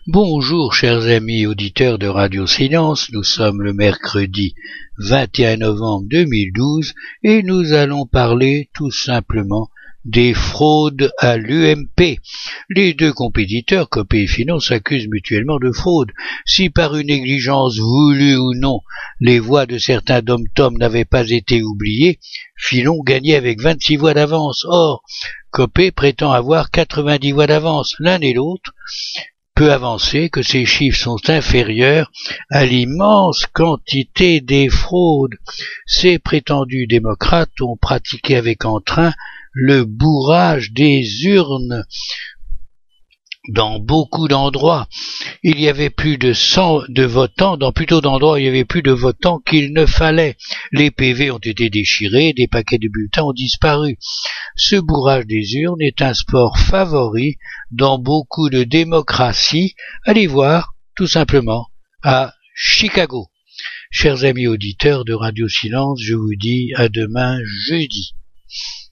Bonjour chers amis auditeurs de Radio Silence, nous sommes le mercredi 21 novembre 2012 et nous allons parler tout simplement des fraudes à l'UMP. Les deux compétiteurs, Copé et Filon, s'accusent mutuellement de fraude. Si par une négligence voulue ou non, les voix de certains dom-toms n'avaient pas été oubliées, Filon gagnait avec 26 voix d'avance. Or, Copé prétend avoir 90 voix d'avance. L'un et l'autre peut avancer que ces chiffres sont inférieurs à l'immense quantité des fraudes. Ces prétendus démocrates ont pratiqué avec entrain le bourrage des urnes. Dans beaucoup d'endroits, il y avait plus de 100 de votants, dans plutôt d'endroits il y avait plus de votants qu'il ne fallait. Les PV ont été déchirés, des paquets de bulletins ont disparu. Ce bourrage des urnes est un sport favori dans beaucoup de démocraties. Allez voir, tout simplement, à Chicago. Chers amis auditeurs de Radio Silence, je vous dis à demain jeudi.